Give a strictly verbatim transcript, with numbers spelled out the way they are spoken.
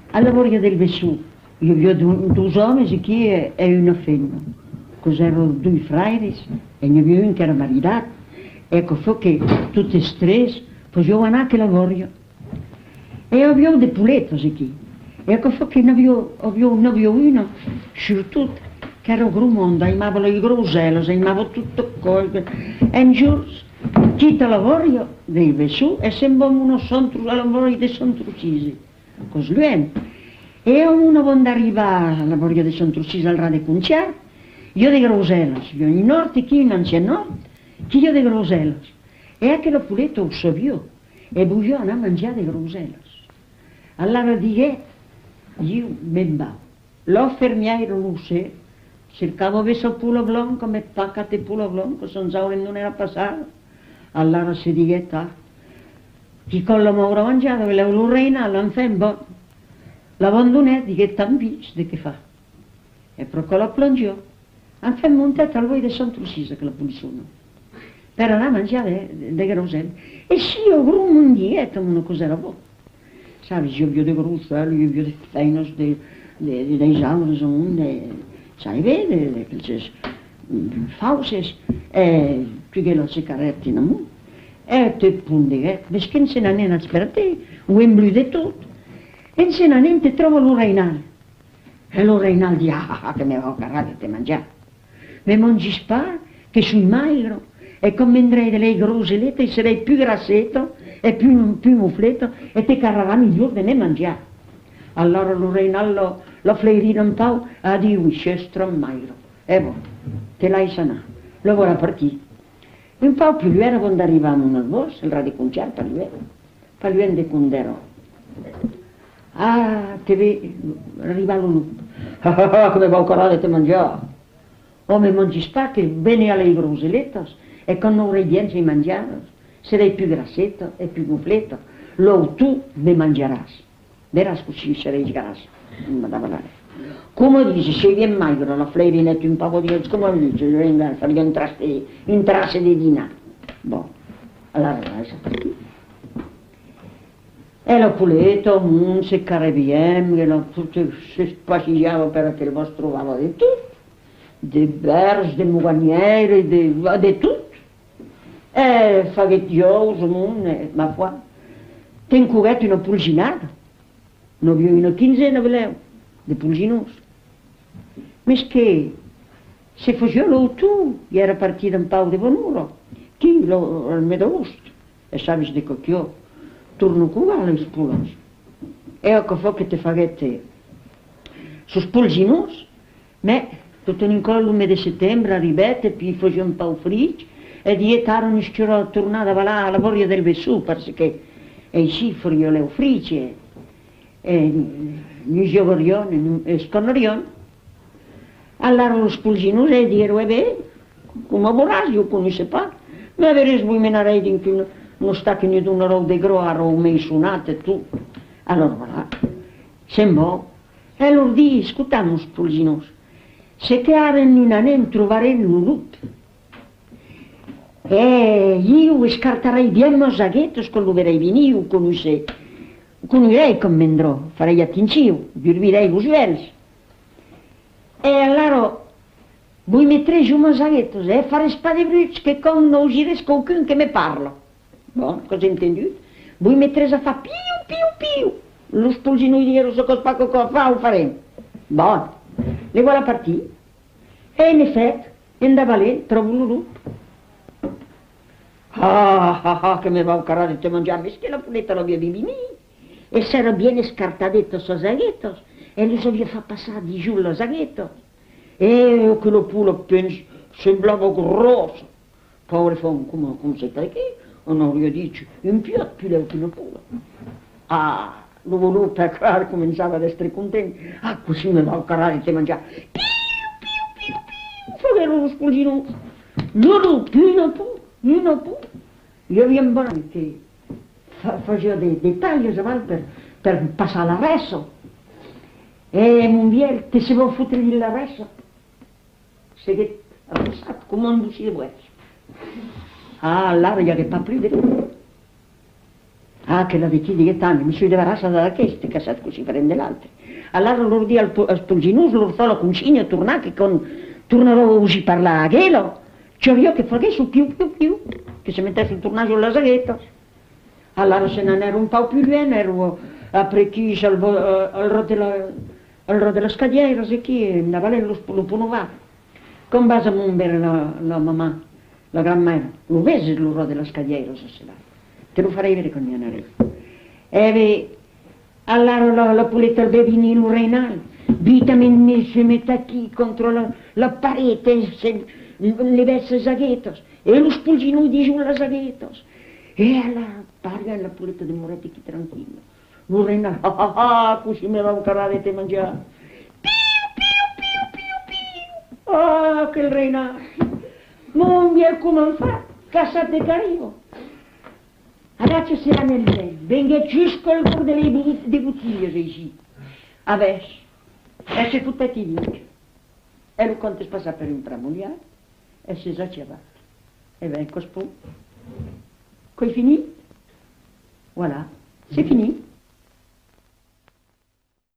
alla voglia del Vesù, io vi ho due uomini qui e, e una femmina, cos'erano due frairi e ne avevo un che era maritato, ecco, fu che tutte e tre, poi io anche la voglia. E avevo dei puletti qui, ecco, fu che ne avevo, avevo, ne avevo uno, surtout, che era grumondo, amava le groselle, amava tutto cose, e un giorno, tutta la voglia del Vesù, e sembrava uno centro, la voglia dei centrucisi, così lui. E uno quando arriva alla voglia dei centrucisi al radio conciare, io di groselle, io in nord, chi non c'è nord, chi io di groselle. E anche la puletta lo sapevo, e bugiò a mangiare di groselle. Allora dije, io mi bavo, l'ho fermiato lo sé, cercavo verso il pulo blanco, mi paccate il pulo blanco, senza non era passato. Allora si dije, chi con la maura mangiato, che la reina, l'anfembo, l'abbandonò, dije, tambici, di che fa? E procò la plongiò, anfem montato al voi di Sant'Ursisa che la puliscono, per andare a mangiare le groselle. E sì, io grumo un dietro, ma cos'era buono. Sai, io vi ho dei groselle, io vi ho dei feinos, dei jaures, sai, vede, le fauses, e più che la sigaretta in amore, e te punde, perché non se ne ha sperate, un blu di tutto, e non se ne ha niente, trova lo reinale. E lo reinale dice, ah, che mi avevo carato di mangiare. Mi mangi spa, che sono magro, e come andrei delle grosellette, sarei più grassetto, e più, più muffletto, e ti carrerà migliore di me mangiare. Allora lo reinale lo, lo fleirino un po', ha di un cestro magro. E boh, te l'hai sanato, lo vuole partire. Un po' più lui era quando arrivavamo nel bosco, il radio conciare per lui, per lui di condero. Ah, te vedi, arriva lo lupo. Ah, ah, ah, come va ancora te mangiare. O mi mangi spacche, bene alle grosellette, e con non redienza di mangiare, sarei più grassetto e più completo. Lo tu mi mangerai. Verás così sarei grasso. Non mi dava l'aria. Come dice, se viene magro, la flerinetta un po' di... come dice, io fargli un trasse, un trasse di dinare. Boh, allora lascia partire. E la puletta, non si carabiem, che la tutte si spacigliava perché il vostro trovava di tutto, di berge, di muganiere, di, di tutto. E faghettioso, ma qua, ten curetto una pulginata, non avevo una quinzena, volevo, di pulginoso. Ma che, se faceva tu, era partito un po' di bonuro, chi lo, al medosto, e sapevi di cocchio, torno qua alle spulas. E ecco fa che ti faghette su spulginos, ma tutto in collo il mese di settembre, arrivate, poi faceva un po' fritto, e dietarono a tornare là alla voglia del Vesù, perché e i cifri io le offrici, e gli giovorioni, e sconorioni. Allora lo spulginos e dire, e beh, come vorrà, io conosco pas, ma avrei sbuimenare in cui non sta che ne una roba di groaro o mensunate tu. Allora voilà, sembrò, e allora di, ascoltiamo spulginos, se che hanno in anen trovare un lupo, e io scarterei bien i zaghettos con lo verei venire, io conosce, conoscerei come andrò, farei attenzione, dirvirei i svels. E allora, voi metterei giù i zaghettos e fare spade brutte che con non uscire qualcuno che mi parla. Buon, cosa intendi? Voi metterei a fare più, più, più. Lo spulgino di nero, so cosa fa, lo faremo. Buon, le vuole partire. E in effetti, andava lì, trovo lo lupo. Ah, ah, ah, che mi va un carato di mangiare, ma che la puletta lo avevi venire. E si era ben scartadetto so zaghettos, e lui si aveva fatto passare di giù lo zaghetto. E quello pulo penso, sembrava grosso. Povero fan, come, come si fa che? Non io dice, in più più lei che lo pulo. Ah, lo voluto per claro, cominciava ad essere contento. Ah, così mi va un carato di mangiare. Piu, piu, piu, piu, favero lo spulgino. Loro, più non può. Io non può, io vi imbono che faceva dei, dei tagli per, per passare l'arresto, e un vier che si vuole fottere l'arresto, se che ha passato come un buci di buono. Ah, l'aria che fa più di tutto. Ah, che la vecchia che tanto, mi sono debarrassata da queste, che sa così prende l'altra. Allora loro di al, al spolginus, loro fa la cucina, tornare che con, tornerò a uscire parlare a gelo, cioè io che faghe su più più più, che si mettesse il tornaggio alla saghetto. Allora se non ero un po' più bene, ero a precisa al, al ro della, al ro della scadiera, se chi, andava lì lo, lo punovava. Con base a un bere la, la mamma, la granmera, lo vedi lo ro della scadiera, se se la. Te lo farei vedere con mia narice. E allora la, la puletta al bebinino renale, vitamin si mette qui contro la, la parete, se, le vesse saghettos, e lo spulgino di giù la saghettos. E allora parla la puletta di Moretti chi tranquillo. Lo renale, ah ah ah, così mi va un carale te mangiare. Piu piu piu piu piu. Ah, che renale. Non mi è come fa, cassate carico. Adesso sarà nel bel, venga giusto il cuore delle bottiglie, sì. Adesso, esce tutta chimica. E lo conto passa per un tramugliare, e si esageva. E vengo spun. Coi finì? Voilà, c'est fini.